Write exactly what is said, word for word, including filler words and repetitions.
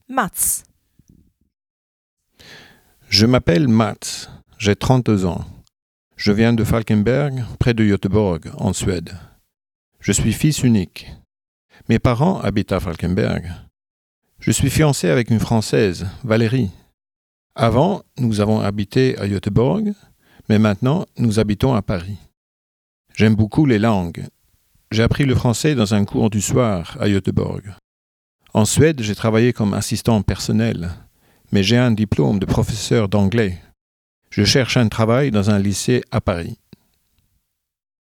Mats. Je m'appelle Mats, j'ai trente-deux ans. Je viens de Falkenberg, près de Göteborg, en Suède. Je suis fils unique. Mes parents habitent à Falkenberg. Je suis fiancé avec une Française, Valérie. Avant, nous avons habité à Göteborg, mais maintenant, nous habitons à Paris. J'aime beaucoup les langues. J'ai appris le français dans un cours du soir à Göteborg. En Suède, j'ai travaillé comme assistant personnel, mais j'ai un diplôme de professeur d'anglais. Je cherche un travail dans un lycée à Paris.